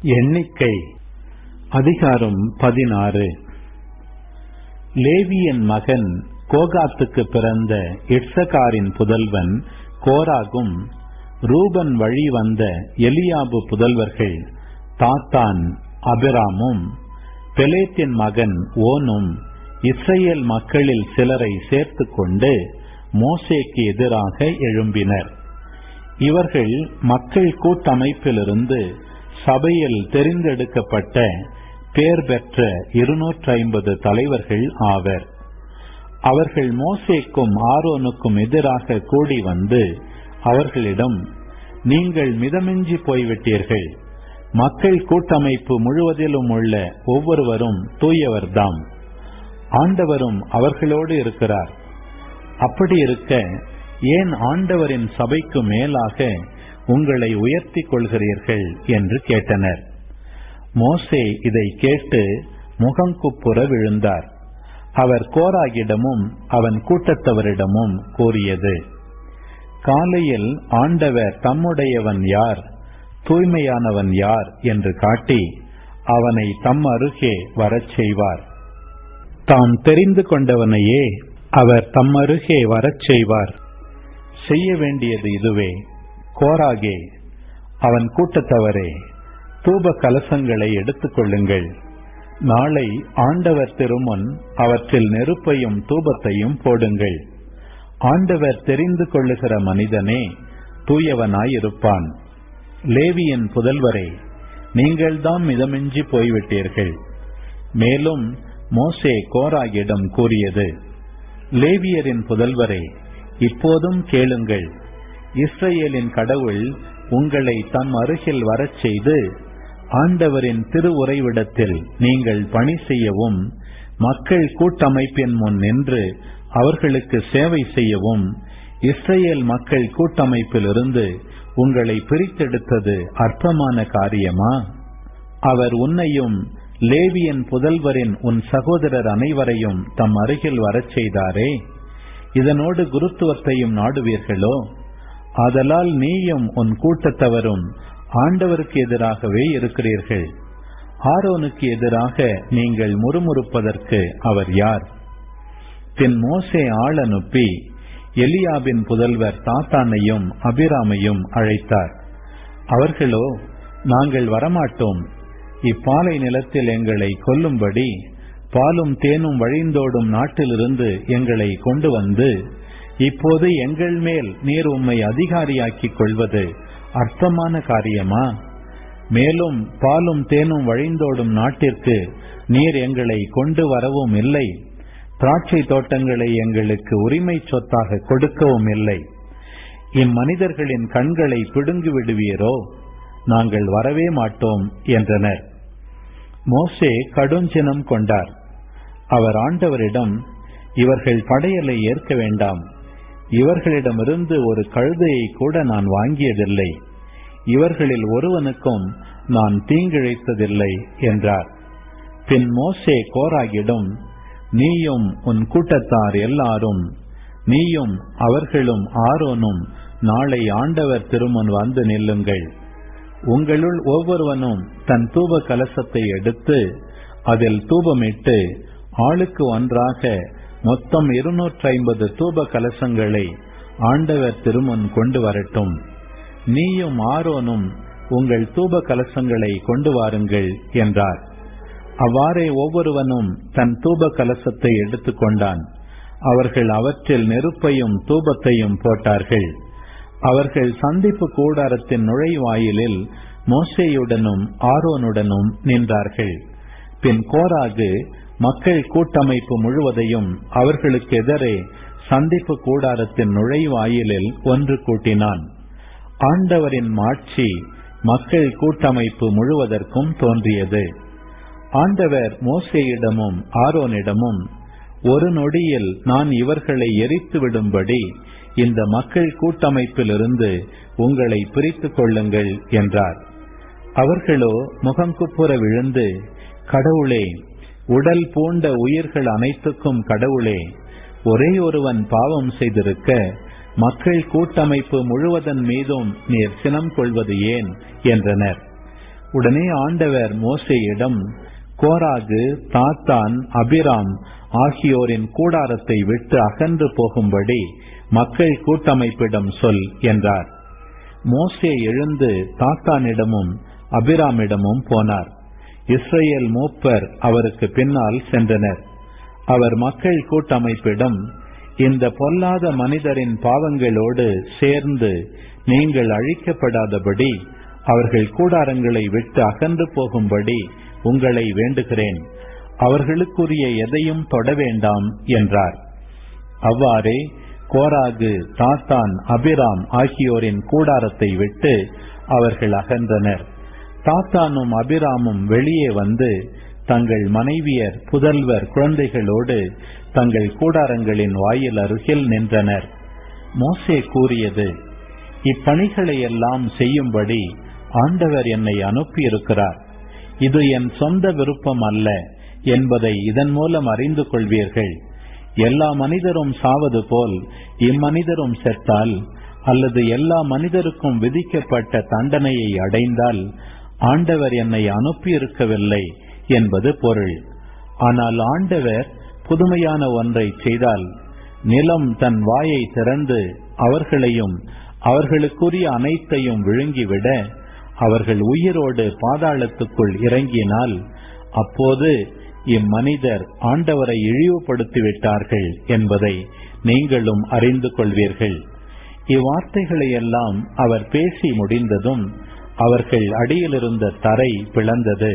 எண்ணிக்கை அதிகாரம் 16. லேவியின் மகன் கோகாத்துக்கு பிறந்த இட்சகாரின் புதல்வன் கோராகும், ரூபன் வழி வந்த எலியாபு புதல்வர்கள் தாத்தான், அபிராமும், பெலேத்தின் மகன் ஓனும் இஸ்ரேல் மக்களில் சிலரை சேர்த்து கொண்டு மோசேக்கு எதிராக எழும்பினர். இவர்கள் மக்கள் கூட்டமைப்பிலிருந்து சபையில் தெரிந்தெடுக்கப்பட்ட பேர் பெற்ற 250 தலைவர்கள் ஆவர். அவர்கள் மோசேக்கும் ஆரோனுக்கும் எதிராக கூடி வந்து அவர்களிடம், நீங்கள் மிதமிஞ்சி போய்விட்டீர்கள். மக்கள் கூட்டமைப்பு முழுவதிலும் உள்ள ஒவ்வொருவரும் தூயவர்தாம். ஆண்டவரும் அவர்களோடு இருக்கிறார். அப்படி இருக்க ஏன் ஆண்டவரின் சபைக்கு மேலாக உங்களை உயர்த்திக் கொள்கிறீர்கள் என்று கேட்டனர். மோசே இதை கேட்டு முகங்குப்புற விழுந்தார். அவர் கோராகிடமும் அவன் கூட்டத்தவரிடமும் கூறியது, காலையில் ஆண்டவர் தம்முடையவன் யார், தூய்மையானவன் யார் என்று காட்டி அவனை தம் அருகே வரச் செய்வார். தாம் தெரிந்து கொண்டவனையே அவர் தம் அருகே வரச் செய்வார். செய்ய வேண்டியது இதுவே. கோராகே, அவன் கூட்டத்தவரே, தூப கலசங்களை எடுத்துக் கொள்ளுங்கள். நாளை ஆண்டவர் திருமுன் அவற்றில் நெருப்பையும் தூபத்தையும் போடுங்கள். ஆண்டவர் தெரிந்து கொள்ளுகிற மனிதனே தூயவனாயிருப்பான். லேவியின் புதல்வரே, நீங்கள்தான் மிதமின்றி போய்விட்டீர்கள். மேலும் மோசே கோராகிடம் கூறியது, லேவியரின் புதல்வரே, இப்போதும் கேளுங்கள். இஸ்ரேலின் கடவுள் உங்களை தம் அருகில் வரச் செய்து ஆண்டவரின் திருவுறைவிடத்தில் நீங்கள் பணி செய்யவும், மக்கள் கூட்டமைப்பின் முன் நின்று அவர்களுக்கு சேவை செய்யவும் இஸ்ரேல் மக்கள் கூட்டமைப்பிலிருந்து உங்களை பிரித்தெடுத்தது அற்பமான காரியமா? அவர் உன்னையும் லேவியின் புதல்வரின் உன் சகோதரர் அனைவரையும் தம் அருகில் வரச் செய்தாரே, இதனோடு குருத்துவத்தையும் நாடுவீர்களோ? ஆதலால் நீயும் உன் கூட்டத்தவரும் ஆண்டவருக்கு எதிராகவே இருக்கிறீர்கள். ஆரோனுக்கு எதிராக நீங்கள் முறுமுறுப்பதற்கு அவர் யார்? பின் மோசே ஆள் அனுப்பி எலியாபின் புதல்வர் தாத்தானையும் அபிராமையும் அழைத்தார். அவர்களோ, நாங்கள் வரமாட்டோம். இப்பாலை நிலத்தில் எங்களை கொல்லும்படி பாலும் தேனும் வழிந்தோடும் நாட்டிலிருந்து எங்களை கொண்டு வந்து இப்போது எங்கள் மேல் நீர் உம்மை அதிகாரியாக்கிக் கொள்வது அற்பமான காரியமா? மேலும் பாலும் தேனும் வழிந்தோடும் நாட்டிற்கு நீர் எங்களை கொண்டு வரவும் இல்லை, திராட்சை தோட்டங்களை எங்களுக்கு உரிமை சொத்தாக கொடுக்கவும் இல்லை. இம்மனிதர்களின் கண்களை பிடுங்கி விடுவீரோ? நாங்கள் வரவே மாட்டோம் என்றனர். மோசே கடுஞ்சினம் கொண்டார். அவர் ஆண்டவரிடம், இவர்கள் படையலை ஏற்க வேண்டாம். இவர்களிடமிருந்து ஒரு கழுதையை கூட நான் வாங்கியதில்லை. இவர்களில் ஒருவனுக்கும் நான் தீங்கிழைத்ததில்லை என்றார். பின் மோசே கோராகிடம், நீயும் உன் கூட்டத்தார் எல்லாரும், நீயும் அவர்களும் ஆரோனும் நாளை ஆண்டவர் திருமுன் வந்து நில்லுங்கள். உங்களுள் ஒவ்வொருவனும் தன் தூப கலசத்தை எடுத்து அதில் தூபமிட்டு ஆளுக்கு ஒன்றாக மொத்தம் 250 தூப கலசங்களை ஆண்டவர் திருமுன் கொண்டு வரட்டும். நீயும் ஆரோனும் உங்கள் தூப கலசங்களை கொண்டு வாருங்கள் என்றார். அவ்வாறே ஒவ்வொருவனும் தன் தூப கலசத்தை எடுத்துக்கொண்டான். அவர்கள் அவற்றில் நெருப்பையும் தூபத்தையும் போட்டார்கள். அவர்கள் சந்திப்பு கூடாரத்தின் நுழைவாயிலில் மோசேயுடனும் ஆரோனுடனும் நின்றார்கள். பின் கோராகு மக்கள் கூட்டமைப்பு முழுவதையும் அவர்களுக்கு எதிரே சந்திப்பு கூடாரத்தின் நுழைவாயிலில் ஒன்று கூட்டினான். ஆண்டவரின் மாட்சி மக்கள் கூட்டமைப்பு முழுவதற்கும் தோன்றியது. ஆண்டவர் மோசேயிடமும் ஆரோனிடமும், ஒரு நொடியில் நான் இவர்களை எரித்து விடும்படி இந்த மக்கள் கூட்டமைப்பிலிருந்து உங்களை பிரித்துக் கொள்ளுங்கள் என்றார். அவர்களோ முகங்குப்புற விழுந்து, கடவுளே, உடல் பூண்ட உயிர்கள் அனைத்துக்கும் கடவுளே, ஒரே ஒருவன் பாவம் செய்திருக்க மக்கள் கூட்டமைப்பு முழுவதன் மீதும் நீர் சினம் கொள்வது ஏன் என்றனர். உடனே ஆண்டவர் மோசேயிடம், கோராகு, தாத்தான், அபிராம் ஆகியோரின் கூடாரத்தை விட்டு அகன்று போகும்படி மக்கள் கூட்டமைப்பிடம் சொல் என்றார். மோசே எழுந்து தாத்தானிடமும் அபிராமிடமும் போனார். இஸ்ரேல் மூப்பர் அவருக்கு பின்னால் சென்றனர். அவர் மக்கள் கூட்டமைப்பிடம், இந்த பொல்லாத மனிதரின் பாவங்களோடு சேர்ந்து நீங்கள் அழிக்கப்படாதபடி அவர்கள் கூடாரங்களை விட்டு அகன்று போகும்படி உங்களை வேண்டுகிறேன். அவர்களுக்குரிய எதையும் தொட வேண்டாம் என்றார். அவ்வாறே கோராகு, தாத்தான், அபிராம் ஆகியோரின் கூடாரத்தை விட்டு அவர்கள் அகன்றனர். தாத்தானும் அபிராமும் வெளியே வந்து தங்கள் மனைவியர், புதல்வர், குழந்தைகளோடு தங்கள் கூடாரங்களின் வாயில் அருகில் நின்றனர். மோசே கூறியது, இப்பணிகளை எல்லாம் செய்யும்படி ஆண்டவர் என்னை அனுப்பியிருக்கிறார். இது என் சொந்த விருப்பம் அல்ல என்பதை இதன் மூலம் அறிந்து கொள்வீர்கள். எல்லா மனிதரும் சாவது போல் இம்மனிதரும் செத்தால், அல்லது எல்லா மனிதருக்கும் விதிக்கப்பட்ட தண்டனையை அடைந்தால் ஆண்டவர் என்னை அனுப்பியிருக்கவில்லை என்பது பொருள். ஆனால் ஆண்டவர் புதுமையான ஒன்றை செய்தால், நிலம் தன் வாயை திறந்து அவர்களையும் அவர்களுக்குரிய அனைத்தையும் விழுங்கிவிட அவர்கள் உயிரோடு பாதாளத்துக்குள் இறங்கினால், அப்போது இம்மனிதர் ஆண்டவரை இழிவுபடுத்திவிட்டார்கள் என்பதை நீங்களும் அறிந்து கொள்வீர்கள். இவ்வார்த்தைகளை எல்லாம் அவர் பேசி முடிந்ததும் அவர்கள் அடியிலிருந்த தரை பிளந்தது.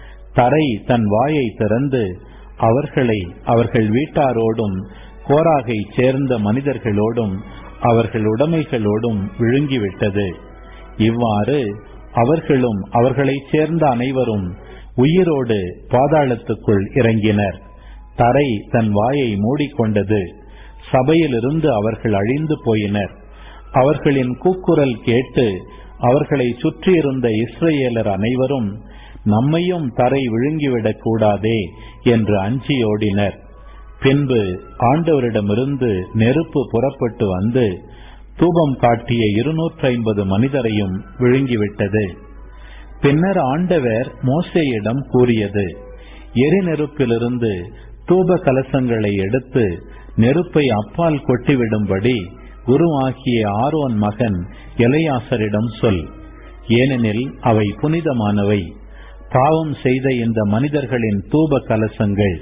தரை தன் வாயை திறந்து அவர்களை அவர்கள் வீட்டாரோடும் கோராகை சேர்ந்த மனிதர்களோடும் அவர்கள் உடைமைகளோடும் விழுங்கிவிட்டது. இவ்வாறு அவர்களும் அவர்களைச் சேர்ந்த அனைவரும் உயிரோடு பாதாளத்துக்குள் இறங்கினர். தரை தன் வாயை மூடிக்கொண்டது. சபையிலிருந்து அவர்கள் அழிந்து போயினர். அவர்களின் கூக்குரல் கேட்டு அவர்களை சுற்றியிருந்த இஸ்ரேலர் அனைவரும், நம்மையும் தரை விழுங்கிவிடக் கூடாதே என்று அஞ்சியோடினர். பின்பு ஆண்டவரிடமிருந்து நெருப்பு புறப்பட்டு வந்து தூபம் காட்டிய 250 மனிதரையும் விழுங்கிவிட்டது. பின்னர் ஆண்டவர் மோசேயிடம் கூறியது, எரிநெருப்பிலிருந்து தூப கலசங்களை எடுத்து நெருப்பை அப்பால் கொட்டிவிடும்படி குருவாகிய ஆரோன் மகன் எலெயாசரிடம் சொல். ஏனெனில் அவை புனிதமானவை. பாவம் செய்த இந்த மனிதர்களின் தூப கலசங்கள்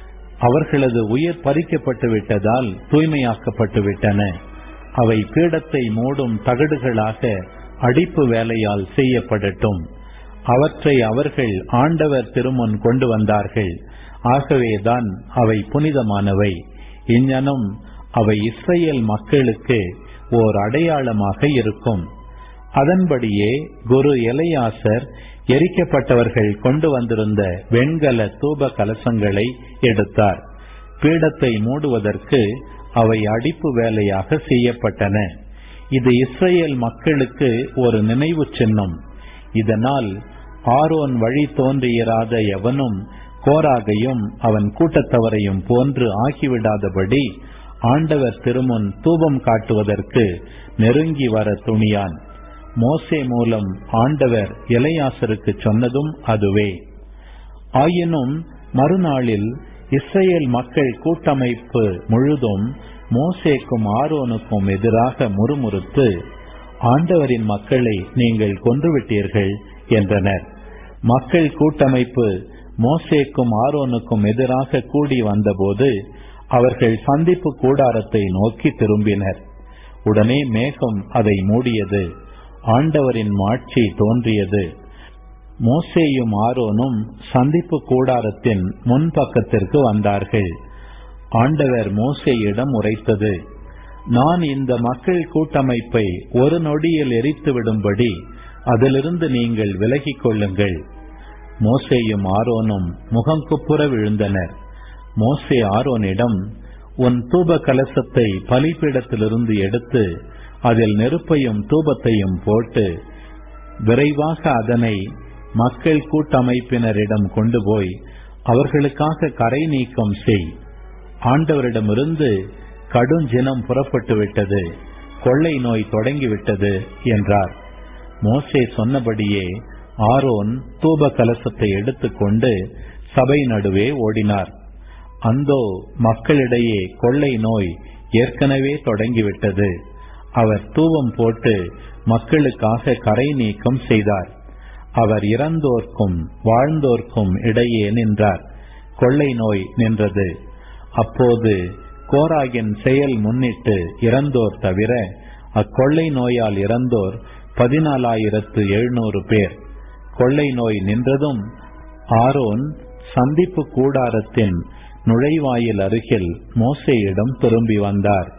அவர்களது உயிர் பறிக்கப்பட்டு விட்டதால் தூய்மையாக்கப்பட்டு விட்டன. அவை பீடத்தை மூடும் தகடுகளாக அடிப்பு வேலையால் செய்யப்படட்டும். அவற்றை அவர்கள் ஆண்டவர் திருமுன் கொண்டு வந்தார்கள். ஆகவேதான் அவை புனிதமானவை. இஞ்ஞனம் அவை இஸ்ரேல் மக்களுக்கு ஓர் அடையாளமாக இருக்கும். அதன்படியே குரு எலெயாசர் எரிக்கப்பட்டவர்கள் கொண்டு வந்திருந்த வெண்கல தூப கலசங்களை எடுத்தார். பீடத்தை மூடுவதற்கு அவை அடிப்பு வேலையாக செய்யப்பட்டன. இது இஸ்ரேல் மக்களுக்கு ஒரு நினைவு சின்னம். இதனால் ஆரோன் வழி தோன்றியிராத எவனும் கோராகையும் அவன் கூட்டத்தவரையும் போன்று ஆகிவிடாதபடி ஆண்டவர் திருமுன் தூபம் காட்டுவதற்கு நெருங்கி வர துணியான். மோசே மூலம் ஆண்டவர் எலெயாசருக்கு சொன்னதும் அதுவே. ஆயினும் மறுநாளில் இஸ்ரேல் மக்கள் கூட்டமைப்பு முழுதும் மோசேக்கும் ஆரோனுக்கும் எதிராக முறுமுறுத்து, ஆண்டவரின் மக்களை நீங்கள் கொன்றுவிட்டீர்கள் என்றனர். மக்கள் கூட்டமைப்பு மோசேக்கும் ஆரோனுக்கும் எதிராக கூடி வந்தபோது அவர்கள் சந்திப்பு கூடாரத்தை நோக்கி திரும்பினர். உடனே மேகம் அதை மூடியது. ஆண்டவரின் மாட்சி தோன்றியது. மோசேயும் ஆரோனும் சந்திப்பு கூடாரத்தின் முன்பக்கத்திற்கு வந்தார்கள். ஆண்டவர் மோசேயிடம் உரைத்தது, நான் இந்த மக்கள் கூட்டமைப்பை ஒரு நொடியில் எரித்துவிடும்படி அதிலிருந்து நீங்கள் விலகிக் கொள்ளுங்கள். மோசேயும் ஆரோனும் முகங்குப்புற விழுந்தனர். மோசே ஆரோனிடம், உன் தூப கலசத்தை பலிபீடத்திலிருந்து எடுத்து அதில் நெருப்பையும் தூபத்தையும் போட்டு விரைவாக அதனை மக்கள் கூட்டமைப்பினரிடம் கொண்டு போய் அவர்களுக்காக கரை நீக்கம் செய். ஆண்டவரிடமிருந்து கடுஞ்சினம் புறப்பட்டு விட்டது, கொள்ளை நோய் தொடங்கிவிட்டது என்றார். மோசே சொன்னபடியே ஆரோன் தூப கலசத்தை எடுத்துக்கொண்டு சபை நடுவே ஓடினார். அந்தோ மக்களிடையே கொள்ளை நோய் ஏற்கனவே தொடங்கிவிட்டது. அவர் தூபம் போட்டு மக்களுக்காக கரை நீக்கம் செய்தார். அவர் இறந்தோர்க்கும் வாழ்ந்தோர்க்கும் இடையே நின்றார். கொள்ளை நோய் நின்றது. அப்போது கோராகின் செயல் முன்னிட்டு இறந்தோர் தவிர அக்கொள்ளை நோயால் இறந்தோர் 14,700 பேர். கொள்ளை நோய் நின்றதும் ஆரோன் சந்திப்பு கூடாரத்தின் நுழைவாயில் அருகில் மோசேயிடம் திரும்பி வந்தார்.